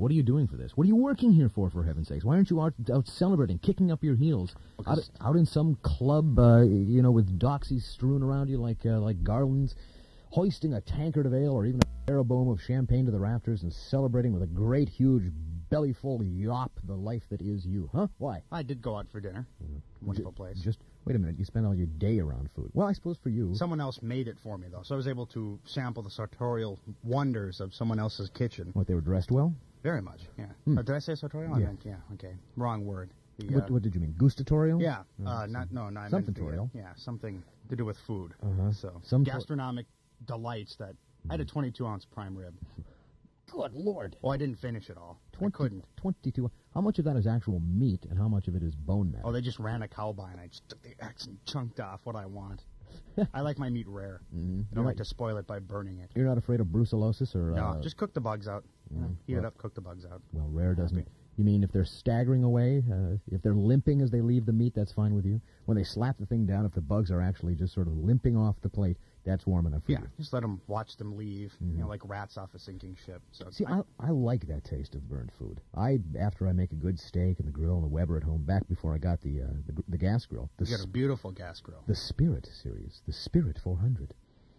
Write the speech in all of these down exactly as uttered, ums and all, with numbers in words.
What are you doing for this? What are you working here for, for heaven's sakes? Why aren't you out, out celebrating, kicking up your heels, out, out in some club, uh, you know, with doxies strewn around you like uh, like garlands, hoisting a tankard of ale or even a barrowbomb of champagne to the rafters and celebrating with a great, huge, bellyful yop the life that is you, huh? Why? I did go out for dinner. Mm-hmm. Wonderful J- place. Just, wait a minute, you spent all your day around food. Well, I suppose for you... Someone else made it for me, though, so I was able to sample the sartorial wonders of someone else's kitchen. What, they were dressed well? Very much, yeah. Hmm. Uh, did I say sartorial? Yeah. I meant, yeah, okay. Wrong word. The, what, uh, what did you mean, gustatorial? Yeah, Oh, uh, not, no, no, I something meant the, uh, torial. yeah, something to do with food. Uh-huh. So, Some gastronomic delights that... I had a twenty-two ounce prime rib. Good Lord. Oh, I didn't finish it all. twenty, I couldn't. twenty-two. How much of that is actual meat and how much of it is bone matter? Oh, they just ran a cow by and I just took the axe and chunked off what I want. I like my meat rare. Mm-hmm. I don't like to spoil it by burning it. You're not afraid of brucellosis or... No, uh, just cook the bugs out. Mm, Yeah, heat well, it up, cook the bugs out. Well, rare doesn't... Happy. You mean if they're staggering away, uh, if they're limping as they leave the meat, that's fine with you? When they slap the thing down, if the bugs are actually just sort of limping off the plate, that's warm enough for Yeah, you? just let them watch them leave, Mm-hmm. you know, like rats off a sinking ship. So See, I, I, I like that taste of burnt food. I, after I make a good steak in the grill and the Weber at home, back before I got the uh, the, the gas grill, the, you got a beautiful gas grill. the Spirit series, the Spirit four hundred.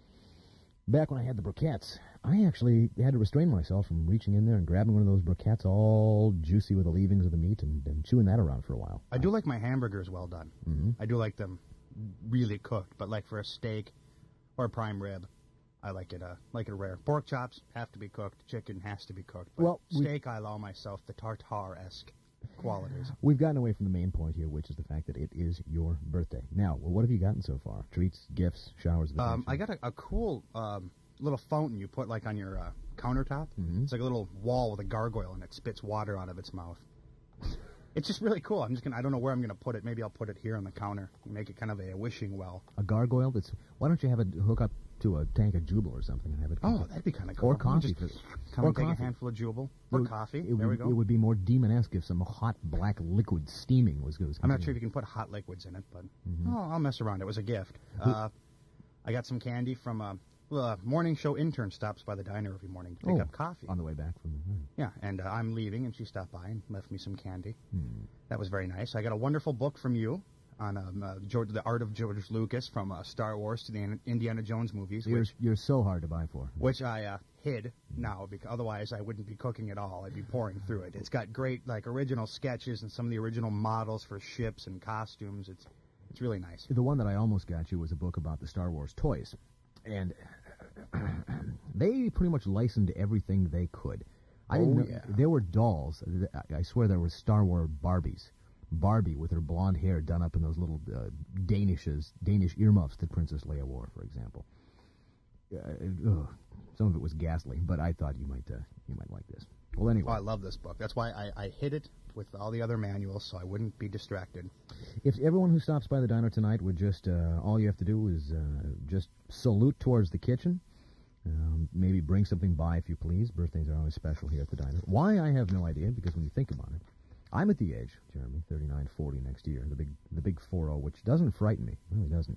Back when I had the briquettes, I actually had to restrain myself from reaching in there and grabbing one of those briquettes all juicy with the leavings of the meat and, and chewing that around for a while. I do like my hamburgers well done. Mm-hmm. I do like them really cooked, but like for a steak or a prime rib, I like it uh, like it rare. Pork chops have to be cooked. Chicken has to be cooked. But Well, we- steak, I allow myself the tartare-esque qualities. We've gotten away from the main point here, which is the fact that it is your birthday. Now, well, what have you gotten so far? Treats, gifts, showers of Um, affection? I got a, a cool um, little fountain you put like on your uh, countertop. Mm-hmm. It's like a little wall with a gargoyle, and it spits water out of its mouth. It's just really cool. I'm just gonna. I don't know where I'm gonna put it. Maybe I'll put it here on the counter. Make it kind of a wishing well. A gargoyle that's... Why don't you have it hook up to a tank of Jubal or something and have it... Oh, that'd be kind of cool. Or coffee. Just For, come or and take coffee. a handful of Jubal. It Or would- coffee. It There would, we go. It would be more demonesque if some hot black liquid steaming was going. I'm not sure if you can put hot liquids in it, but oh, I'll mess around. It was a gift. Uh, I got some candy from a, well, a morning show intern stops by the diner every morning to pick Oh, up coffee. on the way back from the... Yeah, and uh, I'm leaving, and she stopped by and left me some candy. Hmm. That was very nice. I got a wonderful book from you on um, uh, George, the art of George Lucas, from uh, Star Wars to the An- Indiana Jones movies, You're, which, you're so hard to buy for. which I uh, hid now, because otherwise I wouldn't be cooking at all. I'd be pouring through it. It's got great, like, original sketches and some of the original models for ships and costumes. It's it's really nice. The one that I almost got you was a book about the Star Wars toys. And they pretty much licensed everything they could. I didn't Oh, know, yeah. There were dolls. I- I swear there were Star Wars Barbies. Barbie with her blonde hair done up in those little uh, Danishes, Danish earmuffs that Princess Leia wore, for example. Uh, ugh, some of it was ghastly, but I thought you might uh, you might like this. Well, anyway. Oh, I love this book. That's why I, I hid it with all the other manuals so I wouldn't be distracted. If everyone who stops by the diner tonight would just, uh, all you have to do is uh, just salute towards the kitchen. Um, maybe bring something by if you please. Birthdays are always special here at the diner. Why, I have no idea, because when you think about it, I'm at the age, Jeremy, thirty-nine, forty next year, the big the big four oh, which doesn't frighten me. It really doesn't.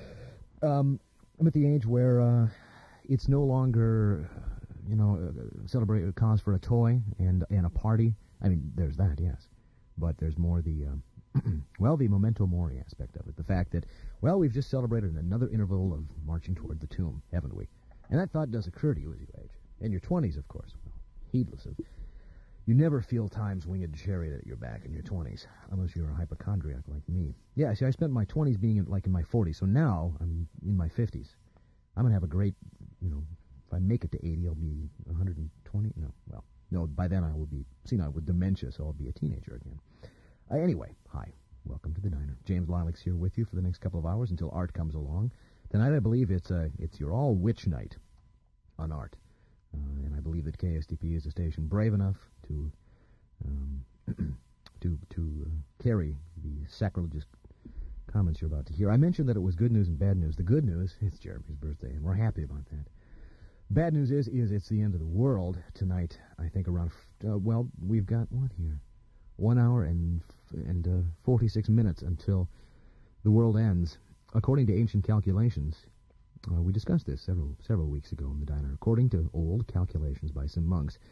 Um, I'm at the age where uh, it's no longer, you know, uh, celebrate a cause for a toy and, and a party. I mean, there's that, yes. But there's more the, um, well, the memento mori aspect of it. The fact that, well, we've just celebrated another interval of marching toward the tomb, haven't we? And that thought does occur to you as you age. In your twenties, of course. Well, heedless of... You never feel time's winged chariot at your back in your twenties, unless you're a hypochondriac like me. Yeah, see, I spent my twenties being in, like in my forties, so now I'm in my fifties. I'm going to have a great, you know, if I make it to eighty, I'll be one hundred twenty. No, well, no, by then I will be senile with dementia, so I'll be a teenager again. Uh, anyway, hi, welcome to the diner. James Lilacs here with you for the next couple of hours until Art comes along. Tonight I believe it's uh, it's your all-witch night on Art. Uh, and I believe that K S T P is a station brave enough to um, to to uh, carry the sacrilegious comments you're about to hear. I mentioned that it was good news and bad news. The good news, it's Jeremy's birthday, and we're happy about that. Bad news is, is it's the end of the world tonight. I think around, uh, well, we've got, what here? One hour and and uh, forty-six minutes until the world ends. According to ancient calculations, uh, we discussed this several several weeks ago in the diner. According to old calculations by some monks,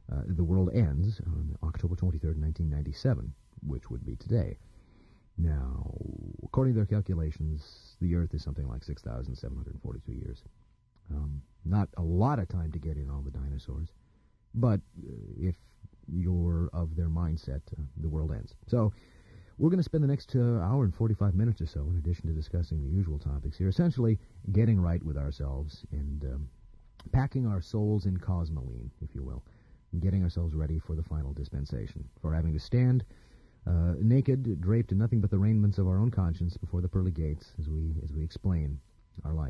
uh, the world ends on October twenty-third, nineteen ninety-seven, which would be today. Now, according to their calculations, the Earth is something like six thousand seven hundred forty-two years. Um, not a lot of time to get in all the dinosaurs, but uh, if you're of their mindset, uh, the world ends. So we're going to spend the next uh, hour and forty-five minutes or so, in addition to discussing the usual topics here, essentially getting right with ourselves and um, packing our souls in cosmoline, if you will, and getting ourselves ready for the final dispensation, for having to stand uh, naked, draped in nothing but the raiments of our own conscience before the pearly gates as we as we explain our life.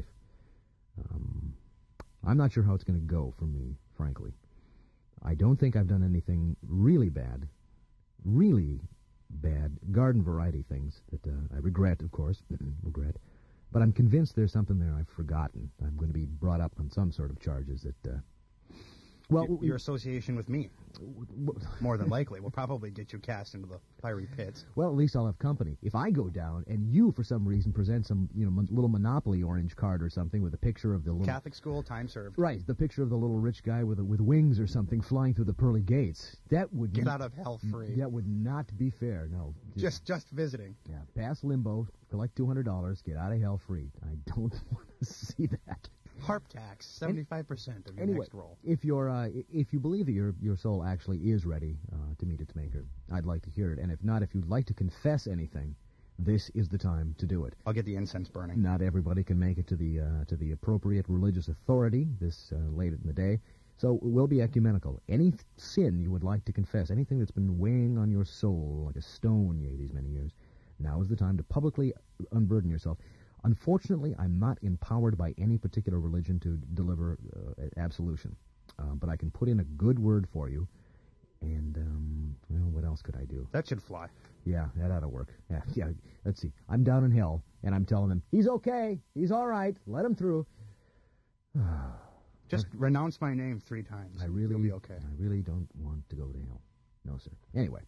Um, I'm not sure how it's going to go for me, frankly. I don't think I've done anything really bad, really bad garden variety things that uh, I regret, of course, regret. But I'm convinced there's something there I've forgotten. I'm going to be brought up on some sort of charges that, uh, well, your, your association with me, more than likely, will probably get you cast into the fiery pits. Well, at least I'll have company. If I go down and you, for some reason, present some, you know, mon- little Monopoly orange card or something with a picture of the little Catholic school, time served. Right, the picture of the little rich guy with with wings or something flying through the pearly gates. That would Get n- out of hell free. That would not be fair. No, Just just visiting. yeah, pass limbo, collect two hundred dollars, get out of hell free. I don't want to see that. Harp tax, seventy-five percent of your Anyway, next roll. if you're uh, i- if you believe that your your soul actually is ready uh, to meet its maker, I'd like to hear it. And if not, if you'd like to confess anything, this is the time to do it. I'll get the incense burning. Not everybody can make it to the uh, to the appropriate religious authority this uh, late in the day, so we'll be ecumenical. Any th- sin you would like to confess, anything that's been weighing on your soul like a stone yea, these many years, now is the time to publicly unburden yourself. Unfortunately, I'm not empowered by any particular religion to deliver uh, absolution, uh, but I can put in a good word for you. And, um, well, what else could I do? That should fly. Yeah, that ought to work. Yeah, yeah. Let's see. I'm down in hell, and I'm telling them, he's okay. He's all right. Let him through. Just renounce my name three times. I really, You'll be okay. I really don't want to go to hell. No, sir. Anyway,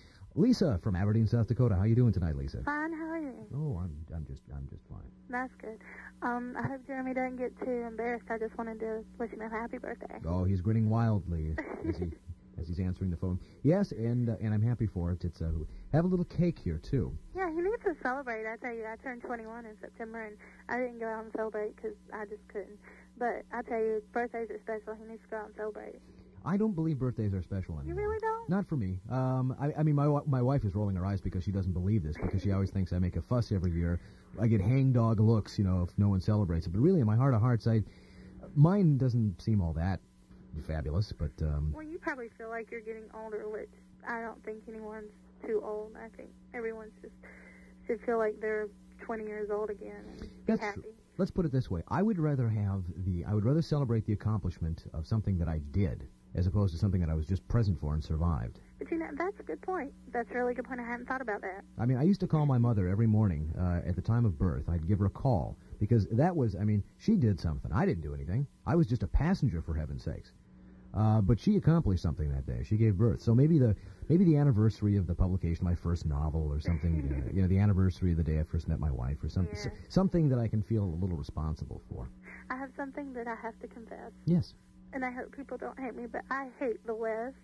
Lisa from Aberdeen, South Dakota. How you doing tonight, Lisa? Fine, how are you? Oh, I'm, I'm just, I'm just fine. That's good. Um, I hope Jeremy doesn't get too embarrassed. I just wanted to wish him a happy birthday. Oh, he's grinning wildly as he, as he's answering the phone. Yes, and uh, and I'm happy for it. It's uh, have a little cake here too. Yeah, he needs to celebrate. I tell you, I turned twenty-one in September, and I didn't go out and celebrate because I just couldn't. But I tell you, birthdays are special. He needs to go out and celebrate. I don't believe birthdays are special anymore. You really don't? Not for me. Um, I, I mean, my wi- my wife is rolling her eyes because she doesn't believe this, because she always thinks I make a fuss every year. I get hangdog looks, you know, if no one celebrates it. But really, in my heart of hearts, I mine doesn't seem all that fabulous. But um, Well, you probably feel like you're getting older, which I don't think anyone's too old. I think everyone's just should feel like they're twenty years old again and be That's happy. true. Let's put it this way: I would rather have the I would rather celebrate the accomplishment of something that I did, as opposed to something that I was just present for and survived. But you know, that's a good point. That's a really good point. I hadn't thought about that. I mean, I used to call my mother every morning uh, at the time of birth. I'd give her a call because that was, I mean, she did something. I didn't do anything. I was just a passenger, for heaven's sakes. Uh, but she accomplished something that day. She gave birth. So maybe the maybe the anniversary of the publication of my first novel, or something. uh, you know, the anniversary of the day I first met my wife, or some, Yeah. s- something that I can feel a little responsible for. I have something that I have to confess, Yes. and I hope people don't hate me, but I hate the West.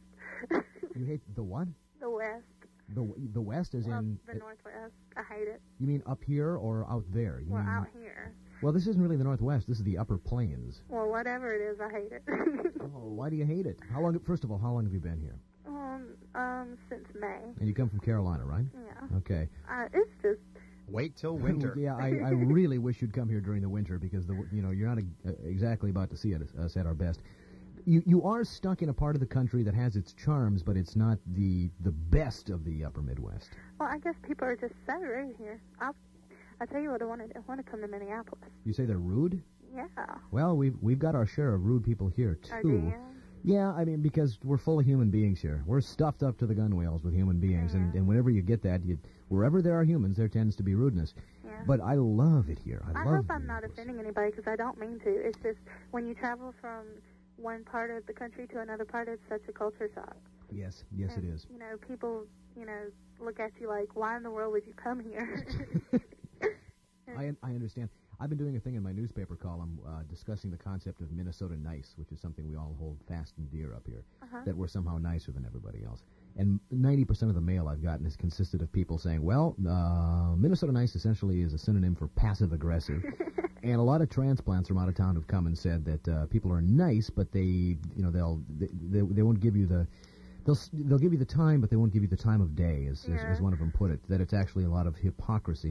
You hate the what? The West. The the West, as Well, in, the Northwest. I hate it. you mean up here or out there? You Well, mean, out here. well, this isn't really the Northwest. This is the Upper Plains. Well, whatever it is, I hate it. Oh, why do you hate it? How long? First of all, how long have you been here? um, um, since May. And you come from Carolina, right? Yeah. Okay. Uh, it's just, Wait till winter. yeah, I, I really wish you'd come here during the winter, because the you know you're not uh, exactly about to see it, us at our best. You you are stuck in a part of the country that has its charms, but it's not the the best of the Upper Midwest. well, I guess people are just so rude here. I'll, I'll tell you what I want to do. I want to come to Minneapolis. You say they're rude? Yeah. Well, we've we've got our share of rude people here Oh, do too. you? Yeah, I mean, because we're full of human beings here. We're stuffed up to the gunwales with human beings, and, and whenever you get that, you, wherever there are humans, there tends to be rudeness. Yeah. But I love it here. I, I love hope I'm not Minneapolis. offending anybody, because I don't mean to. It's just when you travel from one part of the country to another part, it's such a culture shock. Yes, yes, and, it is. You know, people, you know, look at you like, why in the world would you come here? I I understand. I've been doing a thing in my newspaper column uh, discussing the concept of Minnesota nice, which is something we all hold fast and dear up here, Uh-huh. that we're somehow nicer than everybody else. And ninety percent of the mail I've gotten has consisted of people saying, well, uh, Minnesota nice essentially is a synonym for passive-aggressive. And a lot of transplants from out of town have come and said that uh, people are nice, but they, you know, they'll they, they, they won't give you the they'll s- they'll give you the time, but they won't give you the time of day, as, as, Yeah. as one of them put it. That it's actually a lot of hypocrisy.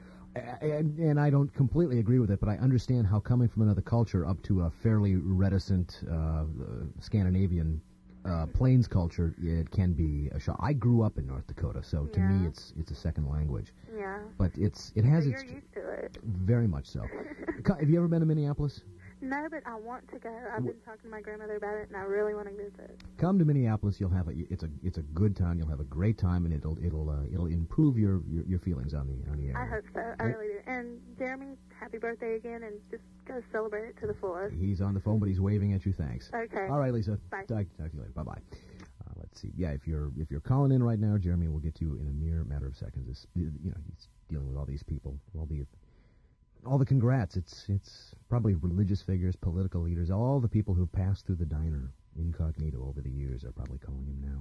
And, and I don't completely agree with it, but I understand how coming from another culture up to a fairly reticent uh, Scandinavian uh, plains culture, it can be a shock. I grew up in North Dakota, so to me Yeah. it's it's a second language. Yeah. But it's it has So its you're used to it. very much so. Co- Have you ever been to Minneapolis? No, but I want to go. I've been talking to my grandmother about it, and I really want to visit. Come to Minneapolis. You'll have a it's a it's a good town. You'll have a great time, and it'll it'll uh, it'll improve your, your, your feelings on the on the area. I hope so. I really do. And Jeremy, happy birthday again, and just go celebrate it to the fullest. He's on the phone, but he's waving at you. Thanks. Okay. All right, Lisa. Bye. Talk, talk to you later. Bye bye. Uh, let's see. Yeah, if you're if you're calling in right now, Jeremy will get to you in a mere matter of seconds. It's, you know, he's dealing with all these people, all the all the congrats. It's it's probably religious figures, political leaders, all the people who passed through the diner incognito over the years are probably calling him now.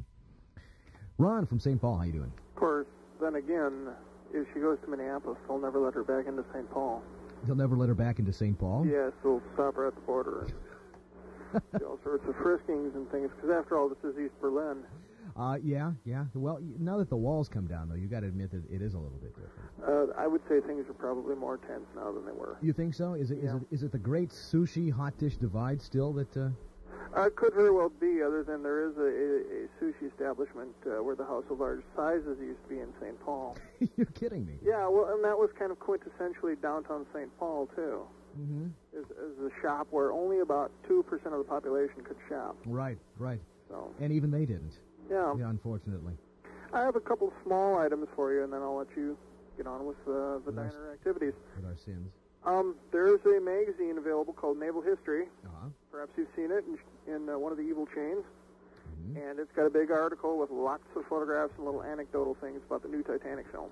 Ron from Saint Paul, how you doing? Of course, then again, if she goes to Minneapolis, they'll never let her back into Saint Paul. They'll never let her back into Saint Paul? Yes, they'll stop her at the border and do all sorts of friskings and things, because after all, this is East Berlin. Uh, yeah, yeah. Well, y- now that the walls come down, though, you got to admit that it is a little bit different. Uh, I would say things are probably more tense now than they were. You think so? Is it is Yeah. it is it the great sushi hot dish divide still that? Uh... Uh, it could very well be, other than there is a, a, a sushi establishment uh, where the House of Large Sizes used to be in Saint Paul. You're kidding me. Yeah, well, and that was kind of quintessentially downtown Saint Paul, too. Mm-hmm. Is, is a shop where only about two percent of the population could shop. Right, right. So, And even they didn't. yeah. Yeah, unfortunately. I have a couple small items for you, and then I'll let you get on with uh, the With our- diner activities. With our sins. Um, there's a magazine available called Naval History. Uh-huh. Perhaps you've seen it in, in uh, one of the evil chains. Mhm. And it's got a big article with lots of photographs and little anecdotal things about the new Titanic film.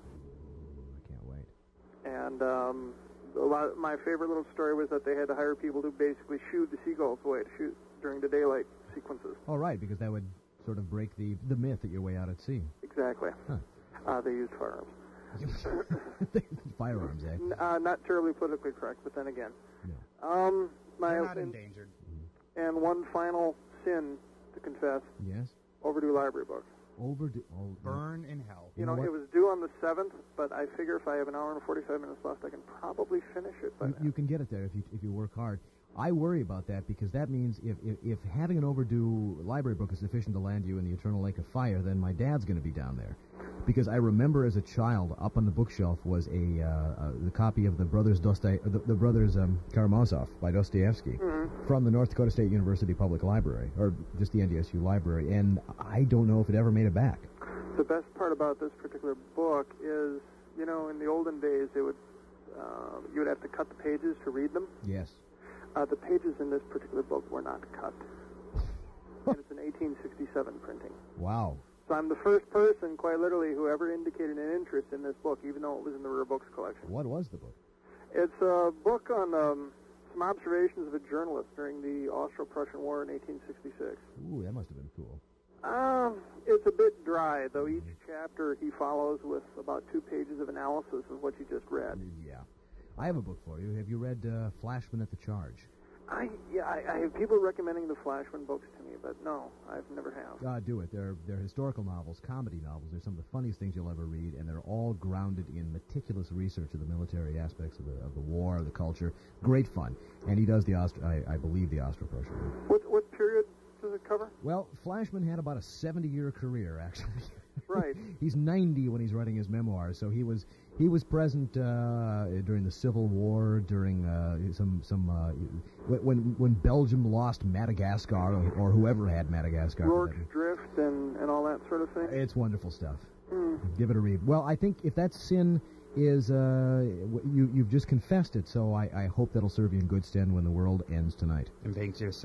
I can't wait. And um, a lot, my favorite little story was that they had to hire people to basically shoo the seagulls away to shoot during the daylight sequences. Oh, right, because that would sort of break the the myth that you're way out at sea. Exactly. Huh. Uh, they used firearms. Firearms, eh? N- uh, not terribly politically correct, but then again. No. Um, my They're not and, endangered. and one final sin to confess: Yes? overdue library book. Overdo... Oh, Burn in hell. You, You know, know what? it was due on the seventh, but I figure if I have an hour and forty-five minutes left, I can probably finish it by You, then. you can get it there if you if you work hard. I worry about that because that means if, if, if having an overdue library book is sufficient to land you in the eternal lake of fire, then my dad's going to be down there. Because I remember as a child, up on the bookshelf was a uh, uh, the copy of the Brothers Dostoy the, the Brothers um, Karamazov by Dostoevsky Mhm. from the North Dakota State University Public Library, or just the N D S U library, and I don't know if it ever made it back. The best part about this particular book is, you know, in the olden days, it would uh, you would have to cut the pages to read them. Yes. Uh, the pages in this particular book were not cut. And it's an eighteen sixty-seven printing. Wow. So I'm the first person, quite literally, who ever indicated an interest in this book, even though it was in the Rare Books collection. What was the book? It's a book on um, some observations of a journalist during the Austro-Prussian War in eighteen sixty-six. Ooh, that must have been cool. Um, it's a bit dry, though each chapter he follows with about two pages of analysis of what you just read. Yeah. I have a book for you. Have you read uh, Flashman at the Charge? I yeah, I, I have people recommending the Flashman books to me, but no, I've never have. Uh, do it. They're they're historical novels, comedy novels. They're some of the funniest things you'll ever read, and they're all grounded in meticulous research of the military aspects of the of the war, the culture. Great fun. And he does the Austro, I, I believe the Austro-Prussian War. What what period does it cover? Well, Flashman had about a seventy-year career, actually. Right. He's ninety when he's writing his memoirs, so he was he was present uh, during the Civil War, during uh, some some uh, when when Belgium lost Madagascar, or, or whoever had Madagascar. Rourke's Drift and, and all that sort of thing. It's wonderful stuff. Mm. Give it a read. Well, I think if that sin is uh, you you've just confessed it, so I, I hope that'll serve you in good stead when the world ends tonight. Thank you.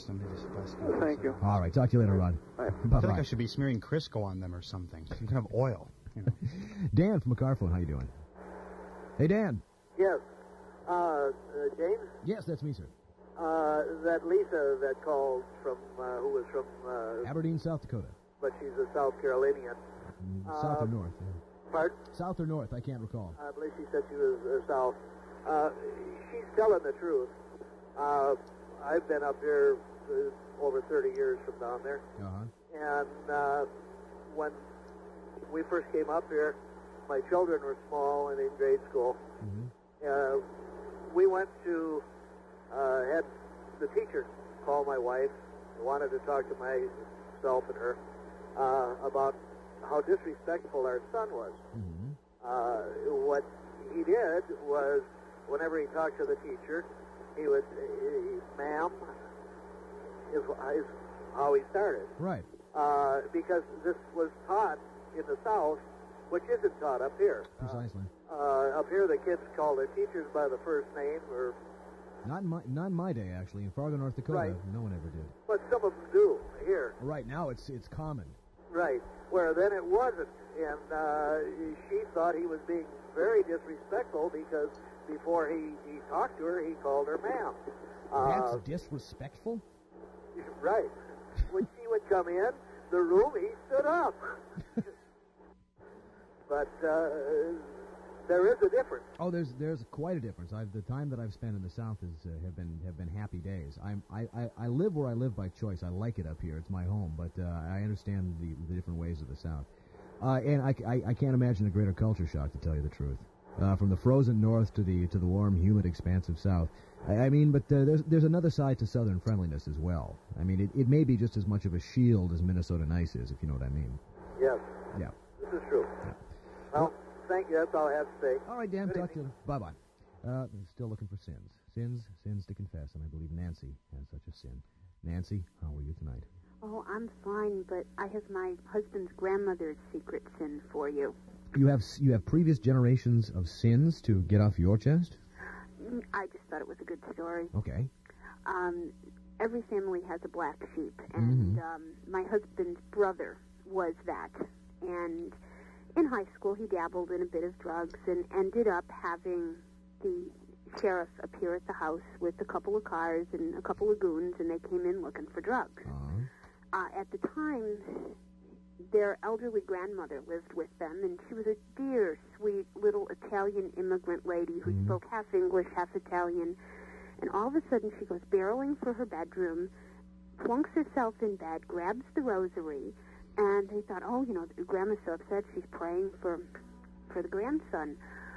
Thank you. All right, talk to you later, Ron. Bye. I Bye feel like I bye. should be smearing Crisco on them or something. Some kind of oil. You know. Dan from McCarphone, how you doing? Hey, Dan. Yes. Uh, this James? Yes, that's me, sir. Uh, that Lisa that called from, uh, who was from, uh, Aberdeen, South Dakota. but she's a South Carolinian. Mm, South or Um, north? Yeah. Pardon? South or north? I can't recall. I believe she said she was uh, South. Uh, she's telling the truth. Uh, I've been up here uh, over thirty years from down there. Uh-huh. And uh, when we first came up here, my children were small and in grade school. Mm-hmm. Uh, we went to, uh, had the teacher call my wife, wanted to talk to myself and her uh, about how disrespectful our son was. Mm-hmm. Uh, what he did was, whenever he talked to the teacher, he would, uh, ma'am, is, is how he started. Right. Uh, because this was taught in the South, which isn't taught up here. Precisely. Uh, uh, up here, the kids call their teachers by the first name, or Not in my not in my day, actually. In Fargo, North Dakota, Right. no one ever did. but some of them do here. Right now, it's it's common. Right. Where then it wasn't, and uh, she thought he was being very disrespectful because before he, he talked to her, he called her ma'am. Uh, That's disrespectful? right. When she would come in the room, he stood up. But uh, there is a difference. Oh, there's there's quite a difference. I've the time that I've spent in the South is uh, have been have been happy days. I'm I, I, I live where I live by choice. I like it up here. It's my home, but uh, I understand the, the different ways of the South. Uh, and I, I, I can't imagine a greater culture shock, to tell you the truth. Uh, from the frozen north to the to the warm, humid, expansive south. I, I mean, but uh, there's there's another side to Southern friendliness as well. I mean, it, it may be just as much of a shield as Minnesota nice is, if you know what I mean. Yes. Yeah. This is true. Well, thank you. That's all I have to say. All right, Dan. Good Talk to you. Bye bye. Uh, still looking for sins, sins, sins to confess, and I believe Nancy has such a sin. Nancy, how are you tonight? Oh, I'm fine, but I have my husband's grandmother's secret sin for you. You have you have previous generations of sins to get off your chest? Mm, I just thought it was a good story. Okay. Um, every family has a black sheep, and Mhm. um, my husband's brother was that. And in high school, he dabbled in a bit of drugs and ended up having the sheriff appear at the house with a couple of cars and a couple of goons, and they came in looking for drugs. Uh-huh. Uh, at the time, their elderly grandmother lived with them, and she was a dear, sweet little Italian immigrant lady who Mhm. spoke half English, half Italian. And all of a sudden, she goes barreling for her bedroom, plunks herself in bed, grabs the rosary, and they thought, oh, you know, Grandma's so upset, she's praying for for the grandson.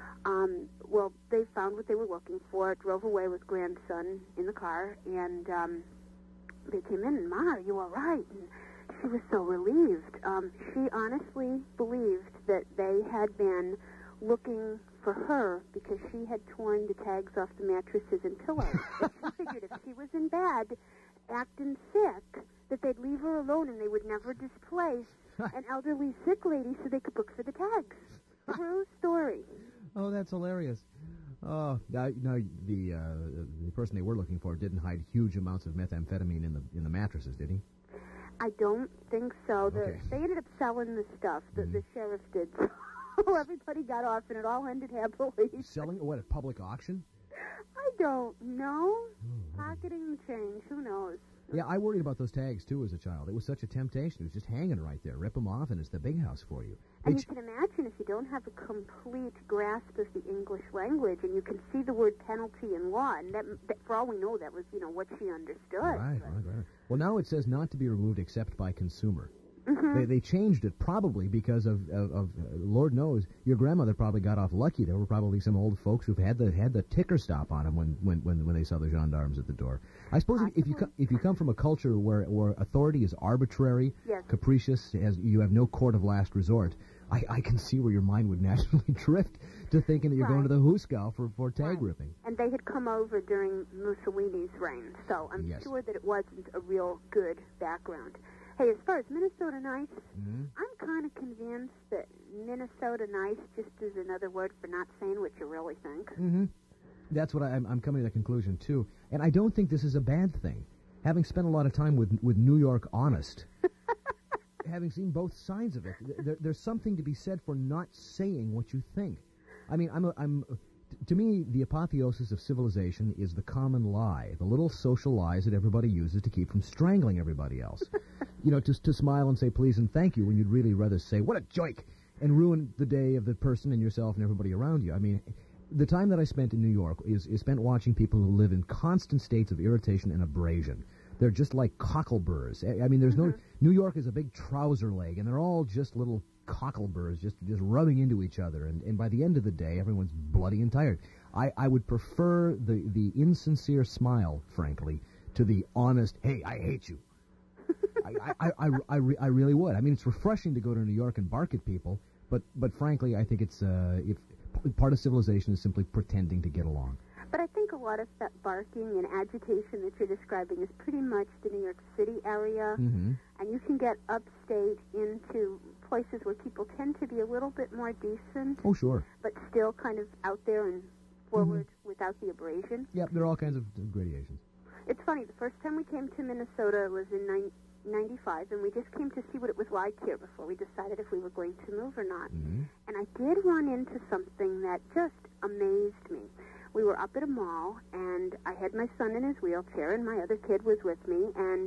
Um, well, they found what they were looking for, drove away with grandson in the car, and um, they came in, and, Ma, are you all right? And she was so relieved. Um, she honestly believed that they had been looking for her because she had torn the tags off the mattresses and pillows. And she figured if she was in bed acting sick, that they'd leave her alone and they would never displace an elderly sick lady so they could look for the tags. True story. Oh, that's hilarious. Oh, now, now the uh, the person they were looking for didn't hide huge amounts of methamphetamine in the in the mattresses, did he? I don't think so. The, Okay. They ended up selling the stuff. The, Mhm. the sheriff did. So everybody got off, and it all ended happily. Selling what at public auction? I don't know. Pocketing the change. Who knows? Yeah, I worried about those tags too as a child. It was such a temptation. It was just hanging right there. Rip them off, and it's the big house for you. And They you can imagine if you don't have a complete grasp of the English language, and you can see the word penalty in law, and that, that for all we know, that was, you know, what she understood. Right, But- right, right. Well, now it says not to be removed except by consumer. Mhm. They, they changed it probably because of, of, of uh, Lord knows, your grandmother probably got off lucky. There were probably some old folks who've had the had the ticker stop on them when, when, when, when they saw the gendarmes at the door. I suppose if, if you co- if you come from a culture where, where authority is arbitrary, Yes. capricious, as you have no court of last resort, I, I can see where your mind would naturally drift to thinking that you're going to the Hooskow for, for tag Right. ripping. And they had come over during Mussolini's reign, so I'm Yes. sure that it wasn't a real good background. Hey, as far as Minnesota nice, Mhm. I'm kind of convinced that Minnesota nice just is another word for not saying what you really think. Mm-hmm. That's what I, I'm, I'm coming to that conclusion, too. And I don't think this is a bad thing. Having spent a lot of time with, with New York Honest, having seen both sides of it, th- there, there's something to be said for not saying what you think. I mean, I'm, a, I'm to me, the apotheosis of civilization is the common lie, the little social lies that everybody uses to keep from strangling everybody else. You know, to, to smile and say please and thank you when you'd really rather say, what a joke, and ruin the day of the person and yourself and everybody around you. I mean, the time that I spent in New York is, is spent watching people who live in constant states of irritation and abrasion. They're just like cockleburs. I, I mean, there's mm-hmm. no... New York is a big trouser leg, and they're all just little cockleburs just, just rubbing into each other. And, and by the end of the day, everyone's bloody and tired. I, I would prefer the, the insincere smile, frankly, to the honest, hey, I hate you. I, I, I, I, re- I really would. I mean, it's refreshing to go to New York and bark at people, but, but frankly, I think it's uh, if part of civilization is simply pretending to get along. But I think a lot of that barking and agitation that you're describing is pretty much the New York City area, mm-hmm. and you can get upstate into places where people tend to be a little bit more decent. Oh, sure. But still kind of out there and forward mm-hmm. without the abrasion. Yep, there are all kinds of gradations. It's funny, the first time we came to Minnesota was in ninety-five, and we just came to see what it was like here before we decided if we were going to move or not. Mm-hmm. And I did run into something that just amazed me. We were up at a mall, and I had my son in his wheelchair, and my other kid was with me, and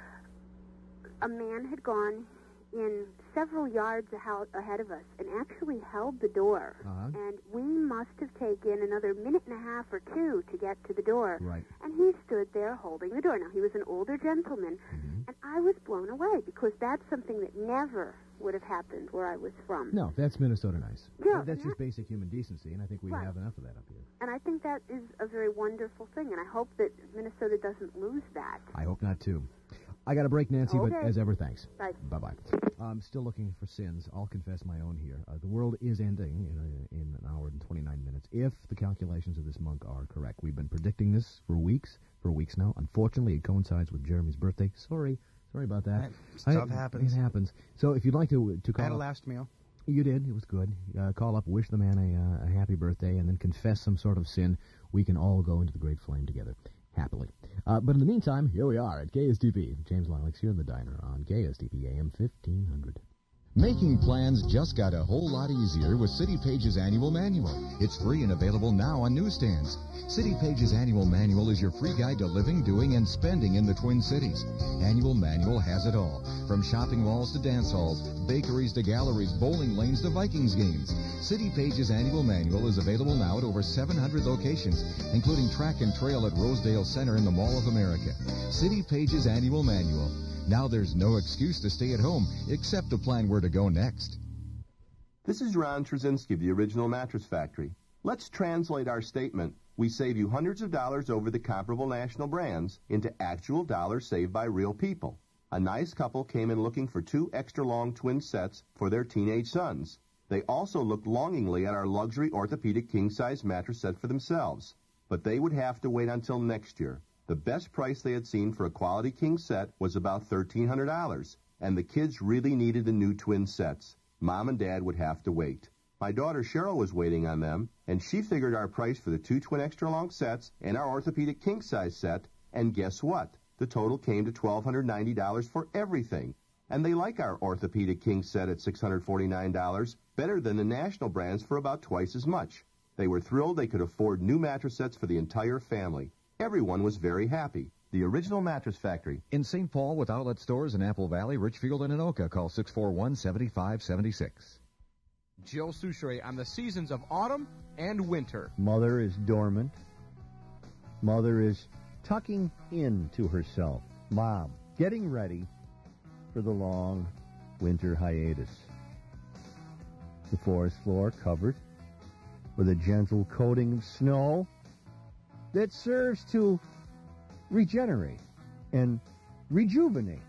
a man had gone in several yards ahead of us and actually held the door. Uh-huh. And we must have taken another minute and a half or two to get to the door. Right. And he stood there holding the door. Now, he was an older gentleman, mm-hmm. and I was blown away because that's something that never would have happened where I was from. No, that's Minnesota nice. Yeah, that's just that, basic human decency, and I think we right. have enough of that up here. And I think that is a very wonderful thing, and I hope that Minnesota doesn't lose that. I hope not, too. I got to break, Nancy, okay. but as ever, thanks. Bye. Bye-bye. I'm still looking for sins. I'll confess my own here. Uh, the world is ending in, a, in an hour and twenty-nine minutes, if the calculations of this monk are correct. We've been predicting this for weeks, for weeks now. Unfortunately, it coincides with Jeremy's birthday. Sorry. Sorry about that. Stuff I, happens. It happens. So if you'd like to to call I had a up, last meal. You did. It was good. Uh, call up, wish the man a, uh, a happy birthday, and then confess some sort of sin. We can all go into the great flame together, happily. Uh, but in the meantime, here we are at K S T P. James Lilacs here in the diner on K S T P A M fifteen hundred. Making plans just got a whole lot easier with City Pages Annual Manual. It's free and available now on newsstands. City Pages Annual Manual is your free guide to living, doing, and spending in the Twin Cities. Annual Manual has it all, from shopping malls to dance halls, bakeries to galleries, bowling lanes to Vikings games. City Pages Annual Manual is available now at over seven hundred locations, including track and trail at Rosedale Center in the Mall of America. City Pages Annual Manual. Now there's no excuse to stay at home, except to plan where to go next. This is Ron Trzynski of the Original Mattress Factory. Let's translate our statement, we save you hundreds of dollars over the comparable national brands, into actual dollars saved by real people. A nice couple came in looking for two extra-long twin sets for their teenage sons. They also looked longingly at our luxury orthopedic king-size mattress set for themselves. But they would have to wait until next year. The best price they had seen for a quality king set was about thirteen hundred dollars, and the kids really needed the new twin sets. Mom and Dad would have to wait. My daughter Cheryl was waiting on them, and she figured our price for the two twin extra-long sets and our orthopedic king-size set, and guess what? The total came to twelve hundred ninety dollars for everything. And they like our orthopedic king set at six hundred forty-nine dollars, better than the national brands for about twice as much. They were thrilled they could afford new mattress sets for the entire family. Everyone was very happy. The Original Mattress Factory. In Saint Paul with outlet stores in Apple Valley, Richfield, and Anoka. Call six four one, seven five seven six. Joe Souchere on the seasons of autumn and winter. Mother is dormant. Mother is tucking into herself. Mom, getting ready for the long winter hiatus. The forest floor covered with a gentle coating of snow that serves to regenerate and rejuvenate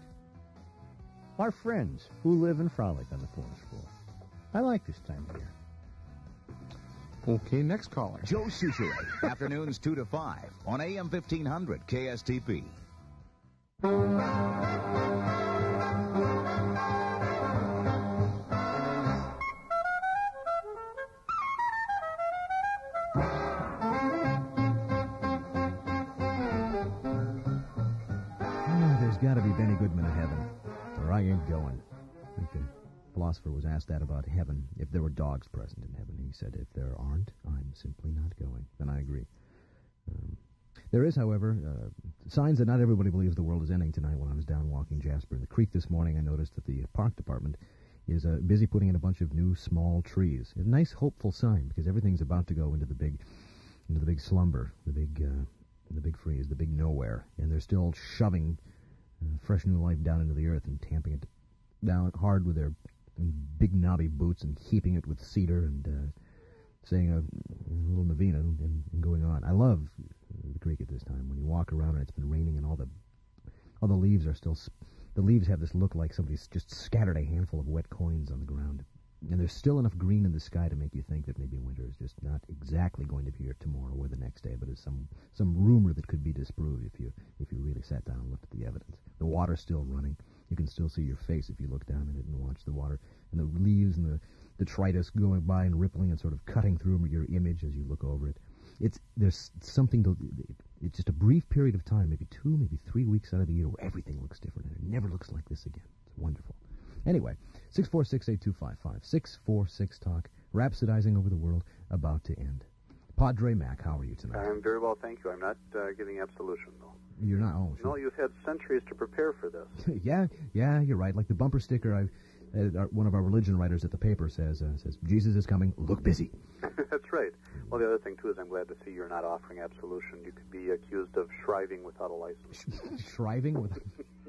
our friends who live and frolic on the forest floor. I like this time of year. Okay, next caller. Joe Souchere, afternoons two to five on A M fifteen hundred K S T P. Got to be Benny Goodman in heaven, or I ain't going. I think the, philosopher was asked that about heaven, if there were dogs present in heaven. He said, if there aren't, I'm simply not going. And I agree. Um, there is, however, uh, signs that not everybody believes the world is ending tonight. When I was down walking Jasper in the creek this morning, I noticed that the park department is uh, busy putting in a bunch of new small trees. A nice, hopeful sign, because everything's about to go into the big, into the big slumber, the big, uh, the big freeze, the big nowhere, and they're still shoving uh, fresh new life down into the earth and tamping it down hard with their big knobby boots and heaping it with cedar and uh, saying a, a little novena and, and going on. I love the creek at this time when you walk around and it's been raining and all the all the leaves are still. Sp- the leaves have this look like somebody's just scattered a handful of wet coins on the ground, and there's still enough green in the sky to make you think that maybe winter is just not exactly going to be here tomorrow or the next day, but is some some rumor that could be disproved if you if you really sat down and looked at the evidence. The water's still running. You can still see your face if you look down at it and watch the water, and the leaves and the detritus going by and rippling and sort of cutting through your image as you look over it. It's there's something to. It's just a brief period of time, maybe two, maybe three weeks out of the year, where everything looks different, and it never looks like this again. It's wonderful. Anyway, six four six, eight two five five, six four six talk, rhapsodizing over the world, about to end. Padre Mac, how are you tonight? I'm very well, thank you. I'm not uh, giving absolution, though. You're not? Oh, sure. No, you've had centuries to prepare for this. yeah, yeah, you're right. Like the bumper sticker, I, uh, one of our religion writers at the paper says, uh, says, Jesus is coming, look busy. That's right. Well, the other thing, too, is I'm glad to see you're not offering absolution. You could be accused of shriving without a license. Shriving? With...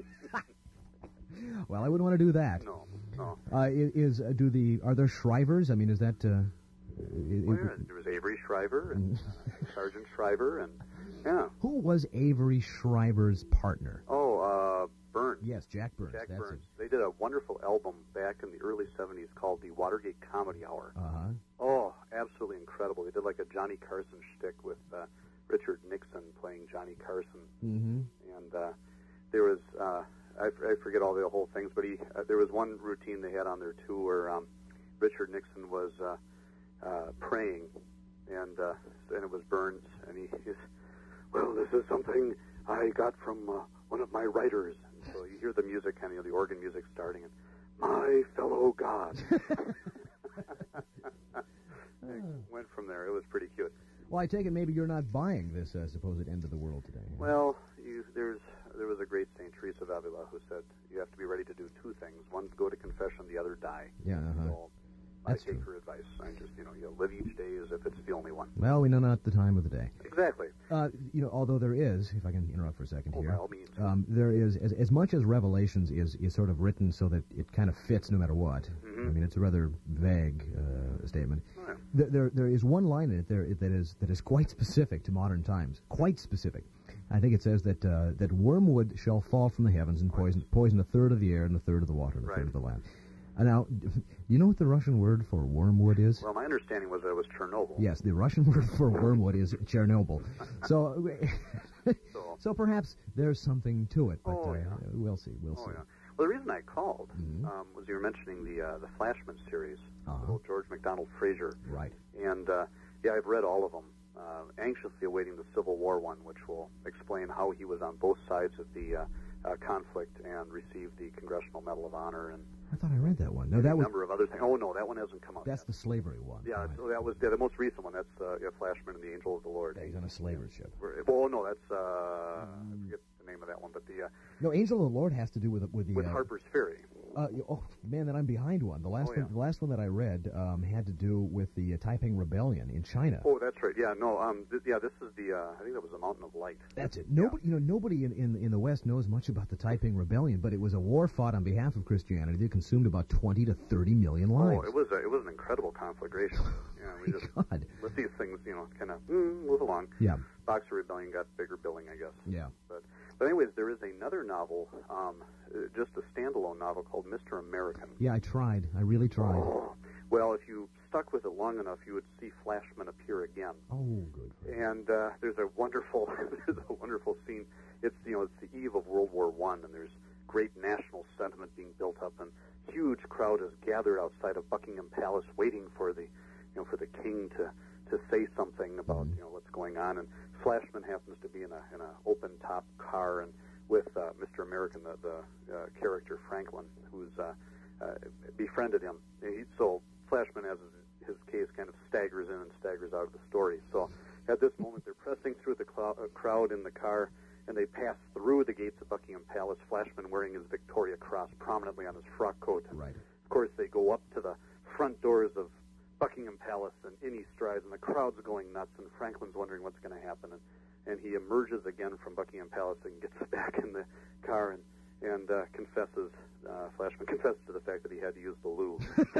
Well, I wouldn't want to do that. No, no. Uh, is uh, do the are there Shrivers? I mean, is that... Uh, well, yeah, there was Avery Shriver and Sergeant Shriver, and, yeah. Who was Avery Shriver's partner? Oh, uh, Burns. Yes, Jack Burns. Jack That's Burns. It. They did a wonderful album back in the early seventies called the Watergate Comedy Hour. Uh-huh. Oh, absolutely incredible. They did like a Johnny Carson shtick with uh, Richard Nixon playing Johnny Carson. Mm-hmm. And uh, there was, uh, I, f- I forget all the whole things, but he uh, there was one routine they had on there, too, where um, Richard Nixon was uh, uh, praying, and uh, and it was Burns, and he, he's, well, this is something I got from uh, one of my writers. And so you hear the music, kind of, you know, the organ music starting, and my fellow God. It went from there. It was pretty cute. Well, I take it maybe you're not buying this uh, supposed end of the world today. Huh? Well, you, there's there was a great Saint Teresa of Avila who said you have to be ready to do two things: one, go to confession; the other, die. Yeah, uh-huh. So That's I take true. her advice. I just, you know, you live each day as if it's the only one. Well, we know not the time of the day. Exactly. Uh, you know, although there is, if I can interrupt for a second Oh, here, by all means. um, there is, as, as much as Revelations is, is sort of written so that it kind of fits no matter what. Mm-hmm. I mean, it's a rather vague uh, statement. Oh, yeah. There, there, there is one line in it there that is that is quite specific to modern times. Quite specific. I think it says that uh, that wormwood shall fall from the heavens and poison poison a third of the air and a third of the water and a Right. third of the land. Uh, now, do you know what the Russian word for wormwood is? Well, my understanding was that it was Chernobyl. Yes, the Russian word for wormwood is Chernobyl. So, So, so perhaps there's something to it, but Oh, uh, yeah. we'll see. We'll oh, see. yeah. Well, the reason I called Mhm. um, was you were mentioning the uh, the Flashman series, Uh-huh. old George MacDonald Fraser. Right. And, uh, yeah, I've read all of them, uh, anxiously awaiting the Civil War one, which will explain how he was on both sides of the uh, uh, conflict and received the Congressional Medal of Honor and I thought I read that one. No, a that was number of other things. Oh, no, that one hasn't come up that's yet. the slavery one. Yeah, right. so that was yeah, the most recent one. That's uh, yeah, Flashman and the Angel of the Lord. Yeah, he's on a slaver ship. Where- Well, no, that's, uh, I forget the name of that one, but the, uh, No, Angel of the Lord has to do with with the with uh, Harper's Ferry. Uh, oh man, then I'm behind one. The last Oh, yeah. one, the last one that I read um, had to do with the uh, Taiping Rebellion in China. Oh, that's right. Yeah, no, um, th- yeah, this is the, uh, I think that was the Mountain of Light. That's it. Nobody, you know, nobody in, in in the West knows much about the Taiping Rebellion, but it was a war fought on behalf of Christianity that consumed about twenty to thirty million lives. Oh, it was a, it was an incredible conflagration. Yeah, we just God. let these things, you know, kind of mm, move along. Yeah. Boxer Rebellion got bigger billing, I guess. Yeah. But, but anyways, there is another novel, um, uh, just a standalone novel called Mister American. Yeah, I tried. I really tried. Oh, well, if you stuck with it long enough, you would see Flashman appear again. Oh, good. For you. And uh, there's a wonderful, there's a wonderful scene. It's you know, it's the eve of World War One, and there's great national sentiment being built up, and huge crowd is gathered outside of Buckingham Palace, waiting for the, you know, for the king to to say something about Mm-hmm. you know what's going on. And Flashman happens to be in a in a open top car, and with uh, Mister American, the the uh, character Franklin, who's uh, uh, befriended him. And he, so Flashman, as his case, kind of staggers in and staggers out of the story. So at this moment, they're pressing through the clou- uh, crowd in the car, and they pass through the gates of Buckingham Palace, Flashman wearing his Victoria Cross prominently on his frock coat. Right. Of course, they go up to the front doors of Buckingham Palace, and in he strides, and the crowd's going nuts, and Franklin's wondering what's going to happen. And, and he emerges again from Buckingham Palace and gets back in the car and, and uh, confesses, uh, Flashman confesses to the fact that he had to use the loo.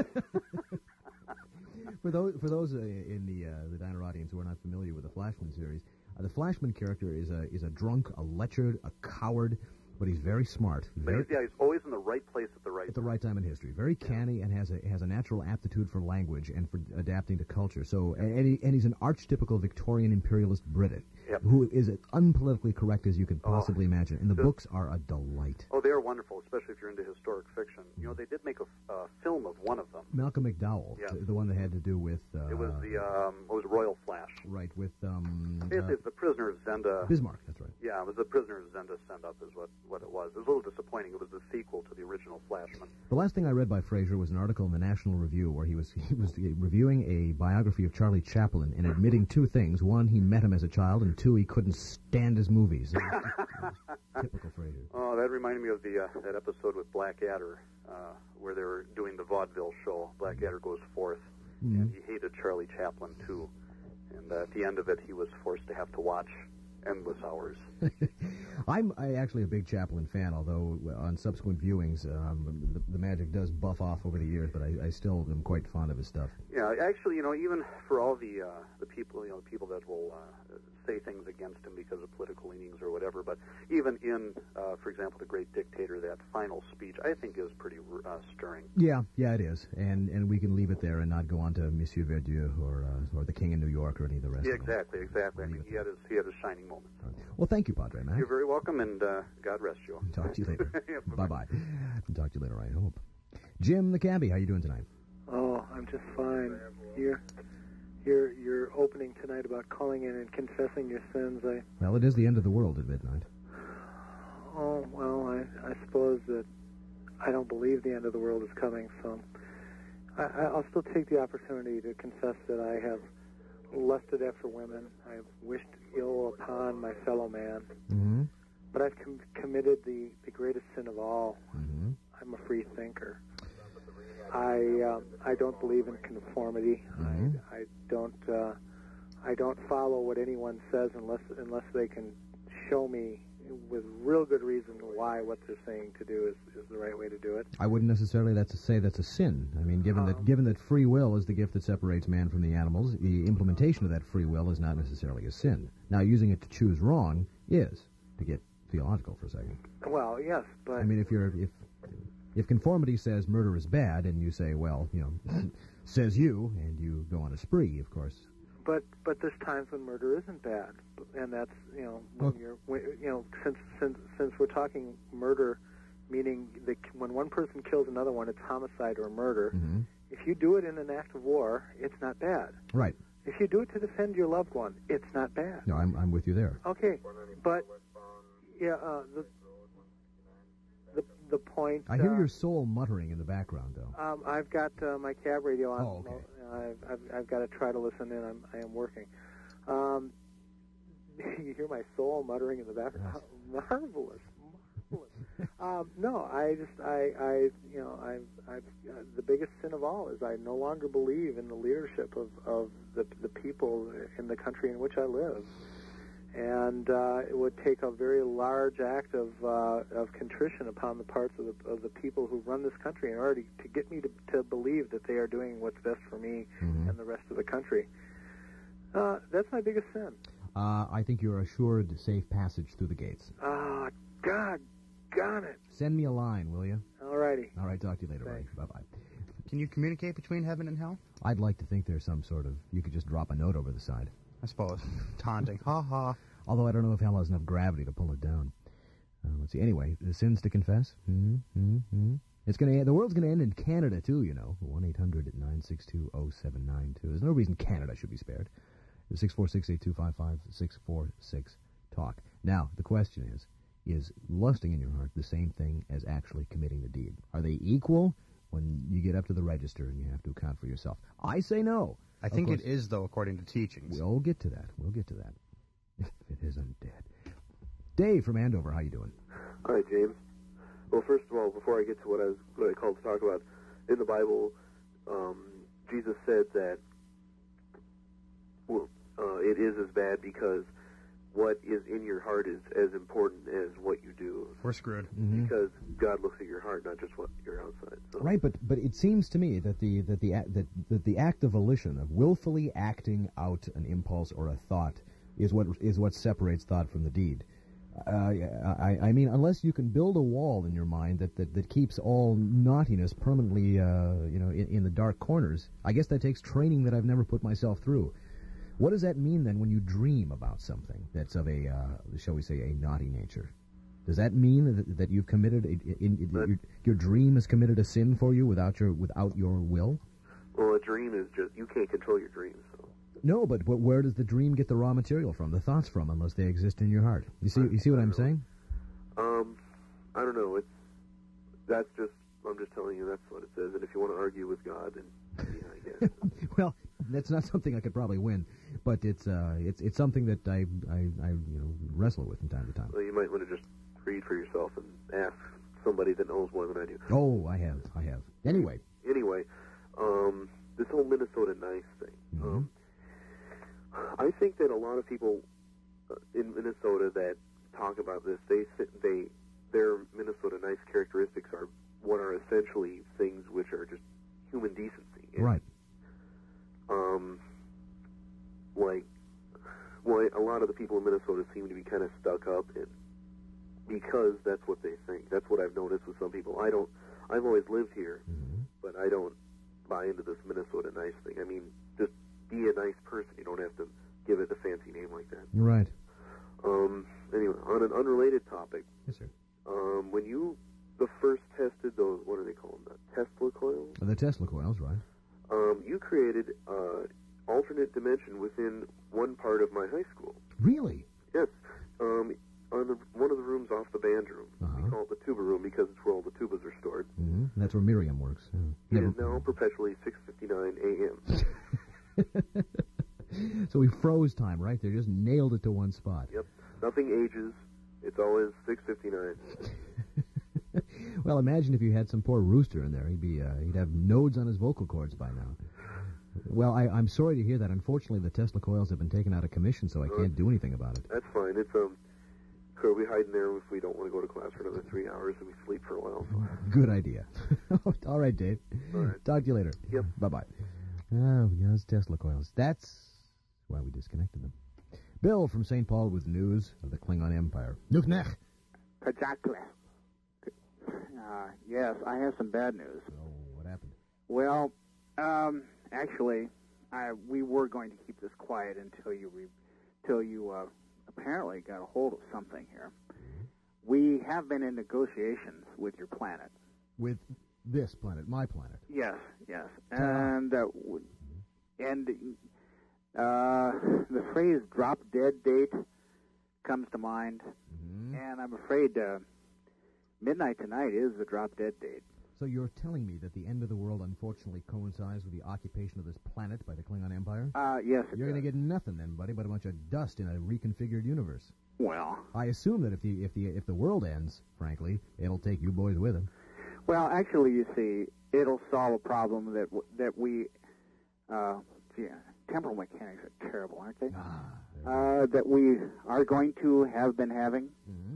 For those for those uh, in the uh, the diner audience who are not familiar with the Flashman series, uh, the Flashman character is a is a drunk, a lecher, a coward, but he's very smart. But Very, he's, yeah, he's always in the right place at the right at the time. right time in history. Very canny and has a has a natural aptitude for language and for adapting to culture. So and, and, he, and he's an archetypical Victorian imperialist Brit, Yep. who is as unpolitically correct as you could possibly Oh, imagine. And the the- books are a delight. Oh, they are wonderful, especially if you're into historic fiction. You know, they did make a f- uh, film of one of them. Malcolm McDowell, Yeah. the, the one that had to do with uh, It was the um, it was Royal Flash. right with um, Basically, uh, it's the prisoner of Zenda. Bismarck. That's right. Yeah, it was the prisoner of Zenda send up is what, what it was. It was a little disappointing. It was the sequel to the original Flashman. The last thing I read by Fraser was an article in the National Review where he was he was reviewing a biography of Charlie Chaplin and admitting two things: one, he met him as a child, and two, he couldn't stand his movies. Typical Fraser. Oh, that reminded me of the uh, that episode with Blackadder, uh, where they were doing the vaudeville show. Blackadder goes forth, Mm-hmm. and he hated Charlie Chaplin too. And uh, at the end of it, he was forced to have to watch endless hours. I'm I actually a big Chaplin fan, although on subsequent viewings, um, the, the magic does buff off over the years, but I, I still am quite fond of his stuff. Yeah, actually, you know, even for all the uh, the people, you know, people that will uh, say things against him because of political leanings or whatever, but even in, uh, for example, The Great Dictator, that final speech, I think is pretty uh, stirring. Yeah, yeah, it is, and and we can leave it there and not go on to Monsieur Verdieu or uh, or The King in New York or any of the rest. Yeah, of them. exactly, exactly. I mean, he had his he had his shining moments. Well, thank you, Padre Mac. You're very welcome, and uh, God rest you. Talk to you later. Yeah, bye bye. Talk to you later, I hope. Jim the cabbie, how you doing tonight? Oh, I'm just fine. Your your your opening tonight about calling in and confessing your sins. I Well, it is the end of the world at midnight. oh well, I I suppose that I don't believe the end of the world is coming, so I, I- I'll still take the opportunity to confess that I have lusted after women. I have wished ill upon my fellow man, Mm-hmm. but I've com- committed the the greatest sin of all. Mm-hmm. I'm a free thinker. I um, I don't believe in conformity. Mhm. I, I don't uh, I don't follow what anyone says unless unless they can show me with real good reason why what they're saying to do is, is the right way to do it. I wouldn't necessarily that's to say that's a sin. I mean, given that given that free will is the gift that separates man from the animals, the implementation of that free will is not necessarily a sin. Now, using it to choose wrong is, to get theological for a second. Well, yes, but I mean, if you're if if conformity says murder is bad, and you say, well, you know, says you, and you go on a spree, of course. but but there's times when murder isn't bad, and that's you know when Well- you're when, you know since since since we're talking murder, meaning that when one person kills another one, it's homicide or murder. Mm-hmm. If you do it in an act of war, it's not bad. Right. If you do it to defend your loved one, it's not bad. No, I'm I'm with you there. Okay, but yeah, uh, the the the point. I hear uh, your soul muttering in the background, though. Um, I've got uh, my cab radio on. Oh, okay. I've, I've I've got to try to listen in. I'm I am working. Um, you hear my soul muttering in the background. Marvelous, marvelous. um, no, I just I I you know I've I've uh, the biggest sin of all is I no longer believe in the leadership of of the the people in the country in which I live. And uh, it would take a very large act of uh, of contrition upon the parts of the of the people who run this country in order to, to get me to, to believe that they are doing what's best for me Mhm. and the rest of the country. Uh, that's my biggest sin. Uh, I think you're assured safe passage through the gates. Ah, God, got it. Send me a line, will you? All righty. All right, talk to you later, Thanks. buddy. Bye-bye. Can you communicate between heaven and hell? I'd like to think there's some sort of, you could just drop a note over the side. I suppose. Taunting. Ha ha. Although I don't know if hell has enough gravity to pull it down. Uh, let's see. Anyway, the sins to confess. Mm-hmm, mm-hmm. It's gonna. The world's gonna end in Canada too. You know, one eight hundred nine six two oh seven nine two. There's no reason Canada should be spared. Six four six eight two five five six four six talk. Now the question is: is lusting in your heart the same thing as actually committing the deed? Are they equal? when you get up to the register and you have to account for yourself. I say no. I think it is, though, according to teachings. We'll get to that. We'll get to that. If it isn't dead. Dave from Andover, how you doing? Hi, James. Well, first of all, before I get to what I was what I called to talk about, in the Bible, um, Jesus said that well, uh, it is as bad because what is in your heart is as important as what you do. We're screwed. Mm-hmm. Because God looks at your heart, not just what you're outside. So. Right, but but it seems to me that the that the that, that the act of volition, of willfully acting out an impulse or a thought, is what is what separates thought from the deed. Uh, I, I mean, unless you can build a wall in your mind that, that, that keeps all naughtiness permanently, uh, you know, in, in the dark corners, I guess that takes training that I've never put myself through. What does that mean then when you dream about something that's of a, uh, shall we say, a naughty nature? Does that mean that, that you've committed, a, in, in, your, your dream has committed a sin for you without your without your will? Well, a dream is just, you can't control your dreams. So. No, but, but where does the dream get the raw material from, the thoughts from, unless they exist in your heart? You see, you see what I'm saying? Um, I don't know. It's that's just. I'm just telling you that's what it says. And if you want to argue with God, then yeah, I guess. Well, that's not something I could probably win, but it's uh, it's it's something that I, I I you know wrestle with from time to time. Well, you might want to just read for yourself and ask somebody that knows more than I do. Oh, I have, I have. Anyway. Anyway, um, this whole Minnesota Nice thing. Mm-hmm. Um, I think that a lot of people uh, in Minnesota that talk about this, they they their Minnesota Nice characteristics are what are essentially things which are just human decency. And, right. Um. Like, well, a lot of the people in Minnesota seem to be kind of stuck up, and because that's what they think. That's what I've noticed with some people. I don't. I've always lived here, mm-hmm. but I don't buy into this Minnesota Nice thing. I mean, just be a nice person. You don't have to give it a fancy name like that. You're right. Um. Anyway, on an unrelated topic. Yes, sir. Um. When you the first tested those, what are they called? The Tesla coils. The Tesla coils, right? Um. You created uh alternate dimension within one part of my high school. Really? Yes. Um. On the, one of the rooms off the band room. Uh-huh. We call it the tuba room because it's where all the tubas are stored. Mm-hmm. That's where Miriam works. Yeah. It Never... is now perpetually six fifty-nine a.m. So we froze time right there, just nailed it to one spot. Yep. Nothing ages. It's always six fifty-nine. Well, imagine if you had some poor rooster in there. He'd be, uh, he'd have nodes on his vocal cords by now. Well, I, I'm sorry to hear that. Unfortunately, the Tesla coils have been taken out of commission, so I Uh, can't do anything about it. That's fine. It's um. We'll be hiding there if we don't want to go to class for another three hours and we sleep for a while. So. Good idea. All right, Dave. All right. Talk to you later. Yep. Bye-bye. Oh, yes, Tesla coils. That's why we disconnected them. Bill from Saint Paul with news of the Klingon Empire. Nuknech. Exactly. Uh, yes, I have some bad news. Oh, what happened? Well, um, actually, I, we were going to keep this quiet until you, re, till you uh, apparently got a hold of something here. We have been in negotiations with your planet. With this planet, my planet. Yes, yes, and uh, w- and uh, the phrase "drop dead date" comes to mind, mm-hmm. and I'm afraid uh, midnight tonight is the drop dead date. So you're telling me that the end of the world unfortunately coincides with the occupation of this planet by the Klingon Empire? Uh, yes, it You're going to does. get nothing then, buddy, but a bunch of dust in a reconfigured universe. Well, I assume that if the if the if the world ends, frankly, it'll take you boys with it. well, actually, you see, it'll solve a problem that w- that we, uh, gee, temporal mechanics are terrible, aren't they? Ah, uh, that we are going to have been having. Mm-hmm.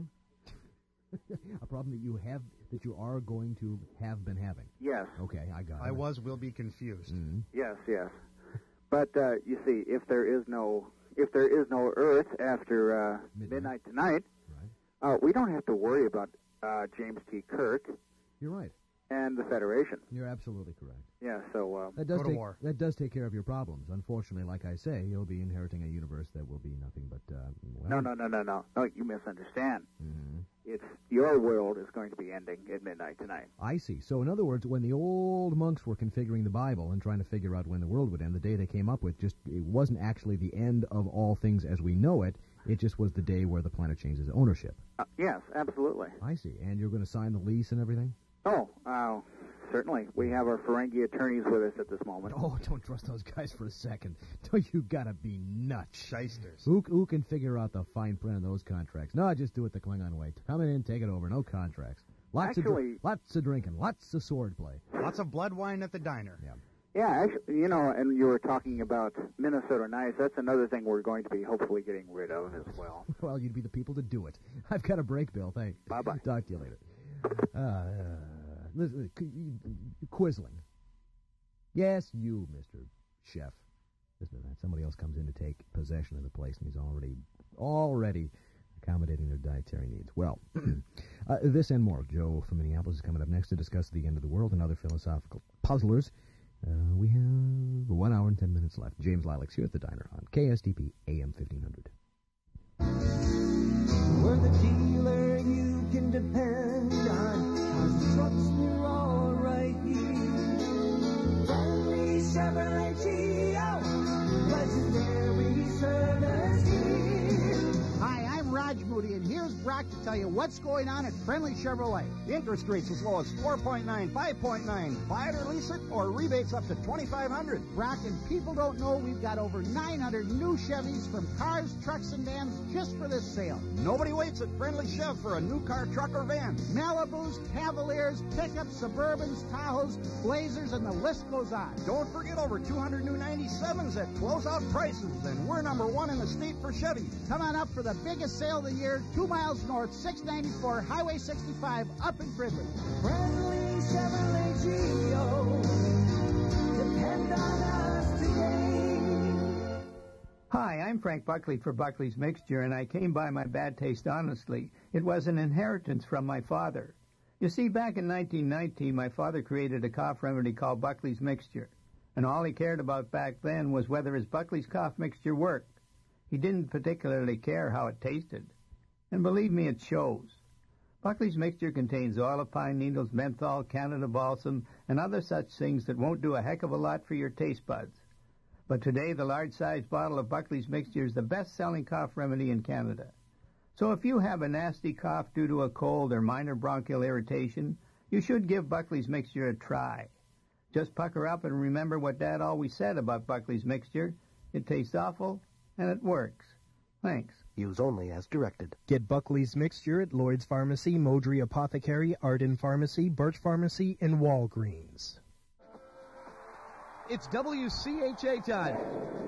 A problem that you have, that you are going to have been having. Yes. Okay, I got it. I was, will be confused. Mm-hmm. Yes, yes. But uh, you see, if there is no if there is no Earth after uh, Midnight. midnight tonight, Right. uh, we don't have to worry about uh, James T. Kirk You're right. and the Federation. You're absolutely correct. Yeah. So uh, That does Go to take war. that does take care of your problems. Unfortunately, like I say, you'll be inheriting a universe that will be nothing but. Uh, well, no, no, no, no, no, no. You misunderstand. Mm-hmm. It's your world is going to be ending at midnight tonight. I see. So, in other words, when the old monks were configuring the Bible and trying to figure out when the world would end, the day they came up with just it wasn't actually the end of all things as we know it. It just was the day where the planet changes ownership. Uh, yes, absolutely. I see. And you're going to sign the lease and everything? Oh, uh, certainly. We have our Ferengi attorneys with us at this moment. Oh, don't trust those guys for a second. You gotta be nuts. Shysters. Who, who can figure out the fine print of those contracts? No, just do it the Klingon way. Come in, take it over. No contracts. Lots Actually- of dr- lots of drinking, lots of sword play. Lots of blood wine at the diner. Yeah. Yeah, actually, you know, and you were talking about Minnesota Nice. That's another thing we're going to be hopefully getting rid of as well. Well, you'd be the people to do it. I've got a break, Bill. Thanks. Bye-bye. Talk to you later. Uh, uh, listen, qu- Quisling. Yes, you, Mister Chef. Listen to that. Somebody else comes in to take possession of the place, and he's already, already accommodating their dietary needs. Well, uh, this and more. Joe from Minneapolis is coming up next to discuss the end of the world and other philosophical puzzlers. Uh, we have one hour and ten minutes left. James Lilacs here at the diner on K S T P A M fifteen hundred. We're the dealer you can depend on. Cars and trucks, we're all right here. Friendly Chevrolet G O, legendary service here. Hi, I'm Raj Moody, and here's Brock to tell you what's going on at Friendly Chevrolet. Interest rates as low as four point nine, five point nine. Buy it or lease it, or rebates up to twenty-five hundred dollars. Brock, and people don't know we've got over nine hundred new Chevys from cars, trucks, and vans just for this sale. Nobody waits at Friendly Chev for a new car, truck, or van. Malibus, Cavaliers, pickups, Suburbans, Tahoes, Blazers, and the list goes on. Don't forget over two hundred new ninety-sevens at closeout prices, and we're number one in the state for Chevys. Come on up for the biggest sale of the year, two miles north, six ninety-four, Highway sixty-five, up in Fridley. Friendly Chevrolet G O, depend on us today. Hi, I'm Frank Buckley for Buckley's Mixture, and I came by my bad taste honestly. It was an inheritance from my father. You see, back in nineteen nineteen, my father created a cough remedy called Buckley's Mixture, and all he cared about back then was whether his Buckley's cough mixture worked. He didn't particularly care how it tasted. And believe me, it shows. Buckley's Mixture contains oil of pine needles, menthol, Canada balsam, and other such things that won't do a heck of a lot for your taste buds. But today, the large-sized bottle of Buckley's Mixture is the best-selling cough remedy in Canada. So if you have a nasty cough due to a cold or minor bronchial irritation, you should give Buckley's Mixture a try. Just pucker up and remember what Dad always said about Buckley's Mixture. It tastes awful, and it works. Thanks. Use only as directed. Get Buckley's Mixture at Lloyd's Pharmacy, Modry Apothecary, Arden Pharmacy, Birch Pharmacy, and Walgreens. It's W C H A time.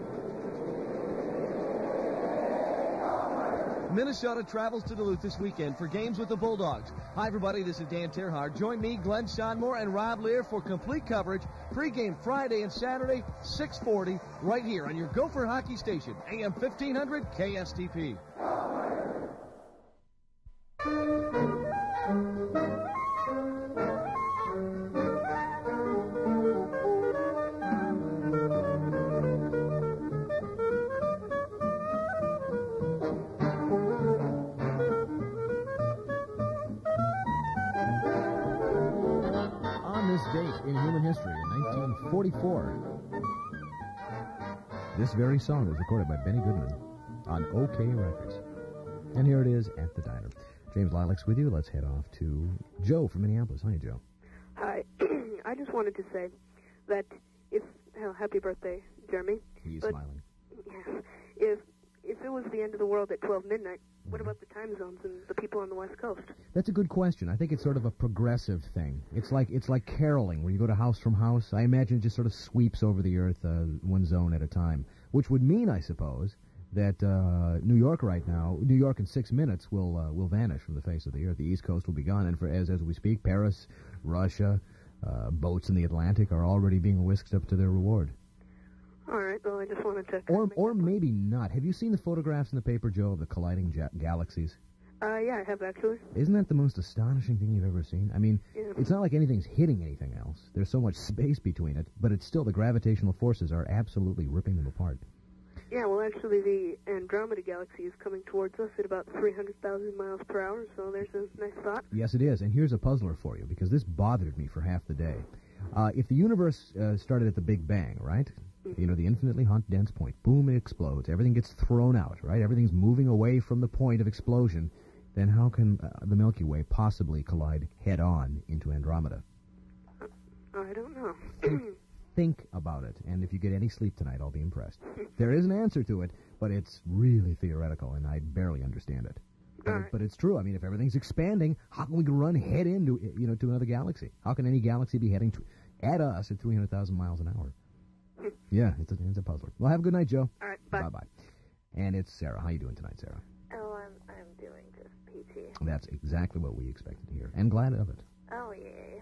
Minnesota travels to Duluth this weekend for games with the Bulldogs. Hi, everybody. This is Dan Terhard. Join me, Glenn Seanmore, and Rob Lear for complete coverage. Pregame Friday and Saturday, six forty, right here on your Gopher Hockey Station, A M fifteen hundred K S T P. Date in human history in nineteen forty-four. This very song was recorded by Benny Goodman on OK Records. And here it is at the diner. James Lilacs with you. Let's head off to Joe from Minneapolis. Hi, Joe. Hi. I just wanted to say that if... Oh, happy birthday, Jeremy. He's but, smiling. Yeah. If, if it was the end of the world at twelve midnight, what about the time zones and the people on the West Coast? That's a good question. I think it's sort of a progressive thing. It's like it's like caroling, where you go to house from house. I imagine it just sort of sweeps over the earth, uh, one zone at a time, which would mean, I suppose, that uh, New York right now, New York in six minutes will uh, will vanish from the face of the earth. The East Coast will be gone, and for as as we speak, Paris, Russia, uh, boats in the Atlantic are already being whisked up to their reward. All right, well, I just wanted to... Or or maybe not. Have you seen the photographs in the paper, Joe, of the colliding ja- galaxies? Uh, yeah, I have, actually. Isn't that the most astonishing thing you've ever seen? I mean, Yeah. it's not like anything's hitting anything else. There's so much space between it, but it's still the gravitational forces are absolutely ripping them apart. Yeah, well, actually, the Andromeda Galaxy is coming towards us at about three hundred thousand miles per hour, so there's a nice thought. Yes, it is. And here's a puzzler for you, because this bothered me for half the day. Uh, if the universe uh, started at the Big Bang, right? You know, the infinitely hot, dense point. Boom, it explodes. Everything gets thrown out, right? Everything's moving away from the point of explosion. Then how can uh, the Milky Way possibly collide head-on into Andromeda? I don't know. Think about it, and if you get any sleep tonight, I'll be impressed. There is an answer to it, but it's really theoretical, and I barely understand it. But, it, but it's true. I mean, if everything's expanding, how can we run head into you know to another galaxy? How can any galaxy be heading to, at us at three hundred thousand miles an hour? Yeah, it's a, it's a puzzler. Well, have a good night, Joe. All right, bye. Bye-bye. And it's Sarah. How you doing tonight, Sarah? Oh, I'm I'm doing just peachy. That's exactly what we expected to hear, and glad of it. Oh, yay.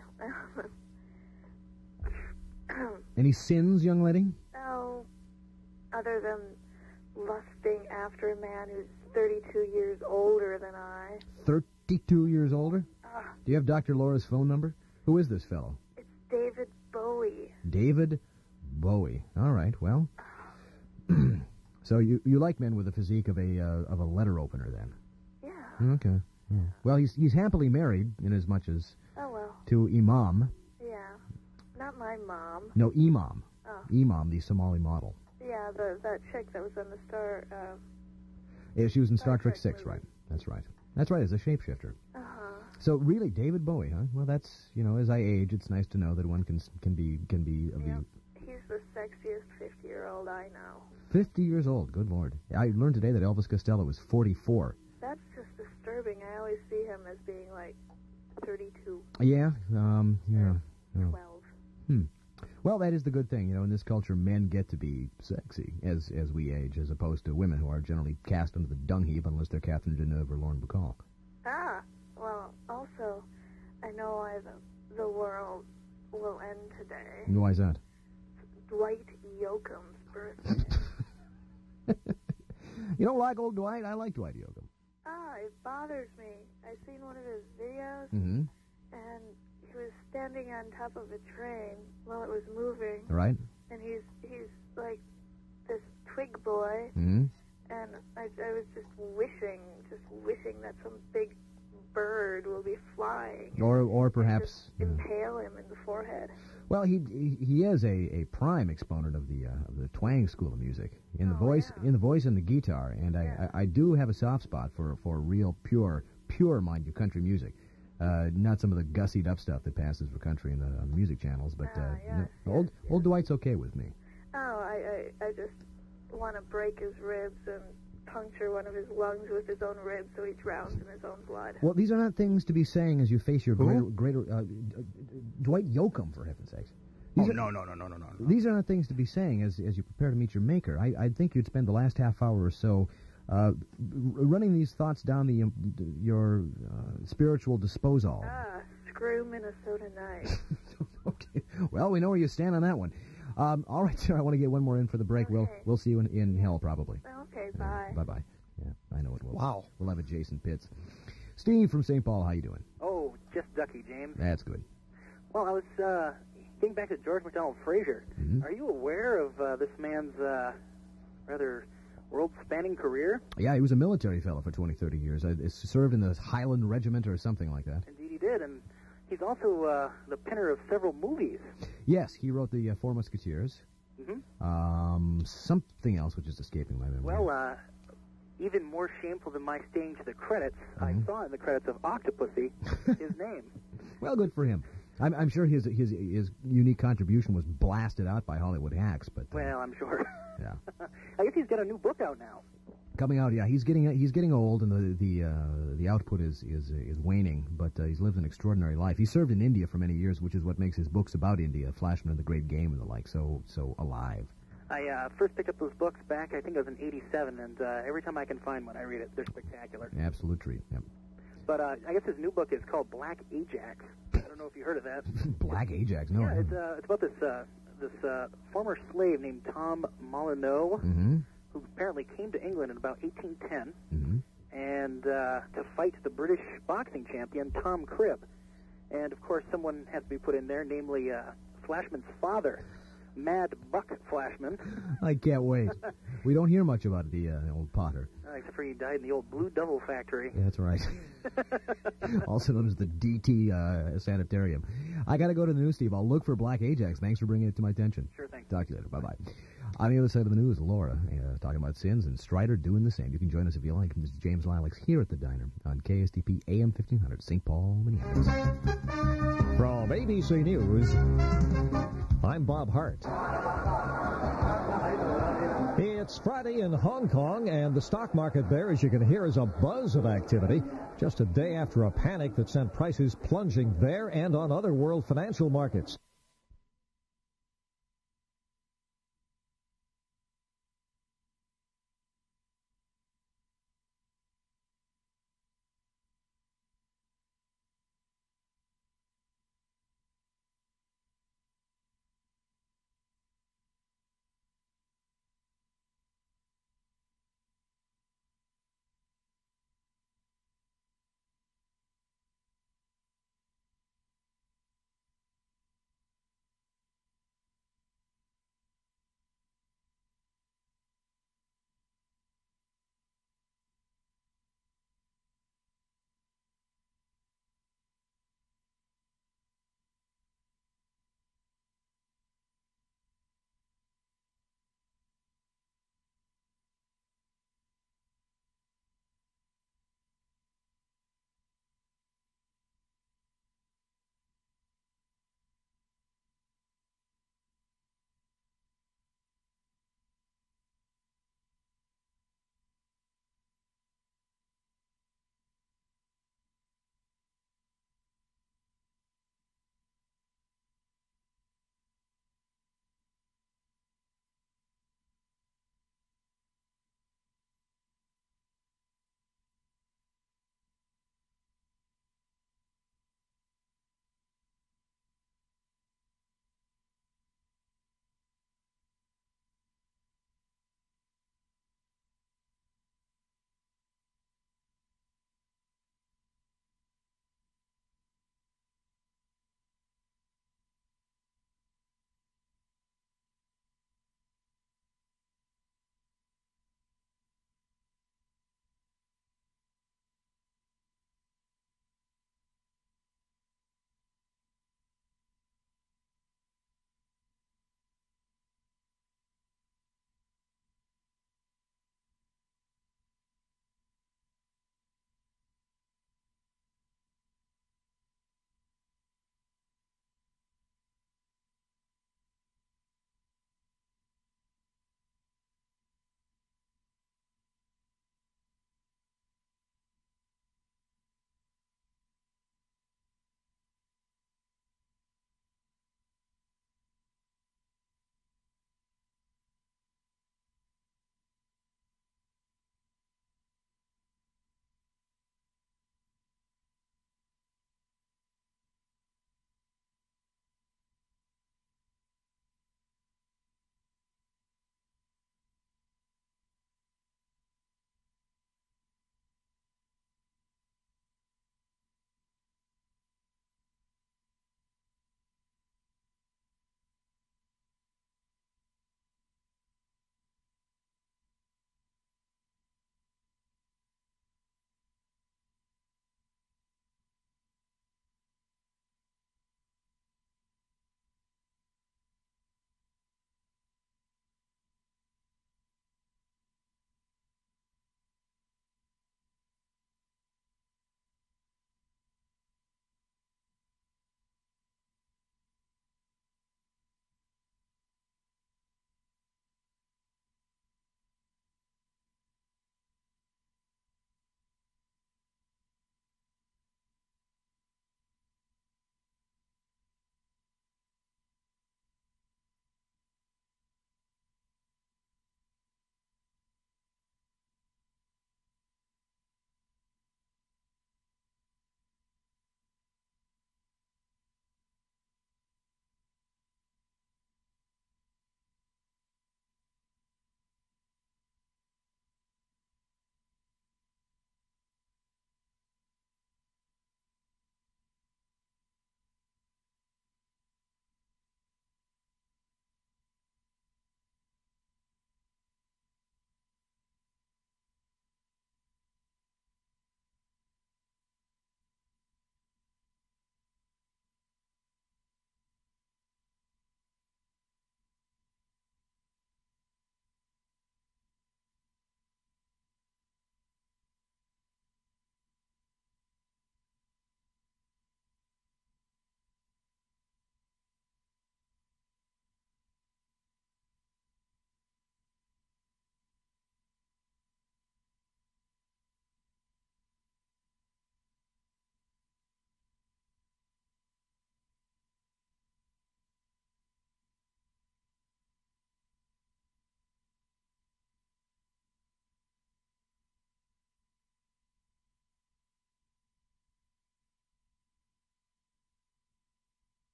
Any sins, young lady? Oh, other than lusting after a man who's thirty-two years older than I. thirty-two years older? Uh, Do you have Doctor Laura's phone number? Who is this fellow? it's David Bowie. David Bowie. All right, well. So you you like men with the physique of a uh, of a letter opener, then? Yeah. Okay. Yeah. Well, he's he's happily married, in as much as Oh, well. to Imam. Yeah. Not my mom. No, Imam. Oh. Imam, the Somali model. Yeah, the that chick that was on the Star... Uh, Yeah, she was in Star Trek Six, right? That's right. That's right. As a shapeshifter. uh-huh. So really, David Bowie, huh? Well, that's you know, as I age, it's nice to know that one can can be can be of Yep. the He's the sexiest fifty-year-old I know. fifty years old. Good Lord! I learned today that Elvis Costello was forty-four. That's just disturbing. I always see him as being like thirty-two. Yeah. Um. Yeah. yeah. twelve. Hmm. Well, that is the good thing, you know. In this culture, men get to be sexy as as we age, as opposed to women who are generally cast into the dung heap unless they're Catherine Deneuve or Lauren Bacall. Ah, well, also, I know why the, the world will end today. And why is that? Dwight Yoakam's birthday. You don't like old Dwight? I like Dwight Yoakam. Ah, it bothers me. I've seen one of his videos, Mm-hmm. and he was standing on top of a train while it was moving. Right. And he's he's like this twig boy, Mm-hmm. and I, I was just wishing, just wishing that some big bird will be flying. Or or perhaps. Just impale him in the forehead. Well, he he, he is a, a prime exponent of the uh, of the twang school of music in the Oh, voice in the voice and the guitar, and I, I I do have a soft spot for for real pure pure mind you country music, uh, not some of the gussied up stuff that passes for country in the, on the music channels, but uh, Ah, yes, no, old old Dwight's okay with me. Oh, I I, I just want to break his ribs and puncture one of his lungs with his own ribs so he drowns in his own blood. Well, these are not things to be saying as you face your Who? greater, greater uh, uh, Dwight Yoakam, for heaven's sakes. Oh, These are- no, no, no, no, no, no. no. These are not things to be saying as as you prepare to meet your maker. I I think you'd spend the last half hour or so uh, r- running these thoughts down the um, d- your uh, spiritual disposal. Ah, screw Minnesota night. Okay. Well, we know where you stand on that one. Um, all right, sir. I want to get one more in for the break. We'll we'll see you in, in hell probably. Okay, bye. Bye bye. Yeah, I know it will. Wow. We'll have a Jason Pitts. Steve from Saint Paul, how you doing? Oh, just ducky, James. That's good. Well, I was uh, getting back to George MacDonald Fraser. Mhm. Are you aware of uh, this man's uh, rather world-spanning career? Yeah, he was a military fellow for twenty, thirty years. I, I served in the Highland Regiment or something like that. Indeed, he did, and he's also uh, the penner of several movies. Yes, he wrote the uh, Four Musketeers. Mm-hmm. Um, something else which is escaping my memory. Well, uh, even more shameful than my staying to the credits, Mhm. I saw in the credits of Octopussy his name. Well, good for him. I'm, I'm sure his his his unique contribution was blasted out by Hollywood hacks, but uh, Well, I'm sure. yeah, I guess he's got a new book out now. coming out. Yeah, he's getting he's getting old, and the the uh, the output is is is waning. But uh, he's lived an extraordinary life. He served in India for many years, which is what makes his books about India, Flashman and the Great Game, and the like, so so alive. I uh, first picked up those books back, I think it was in eighty-seven, and uh, every time I can find one, I read it. They're spectacular. Absolute treat. Yep. But uh, I guess his new book is called Black Ajax. I don't know if you heard of that. Black Ajax. No. I yeah, it's, haven't. uh, it's about this uh, this uh, former slave named Tom Molyneux, Mhm. who apparently came to England in about eighteen ten, Mhm. and uh, to fight the British boxing champion Tom Cribb. And of course, someone has to be put in there, namely uh, Flashman's father, Mad Buck Flashman. I can't wait. We don't hear much about the uh, old Potter. Uh, except for he died in the old Blue Devil factory. Yeah, that's right. Also known as the D T uh, Sanitarium. I got to go to the news, Steve. I'll look for Black Ajax. Thanks for bringing it to my attention. Sure thing. Talk to you later. Bye-bye. On the other side of the news, Laura uh, talking about sins, and Strider doing the same. You can join us if you like. Mister James Lilacs here at the diner on K S T P A M fifteen hundred, Saint Paul, Minneapolis. From A B C News, I'm Bob Hart. It's Friday in Hong Kong, and the stock market there, as you can hear, is a buzz of activity. Just a day after a panic that sent prices plunging there and on other world financial markets.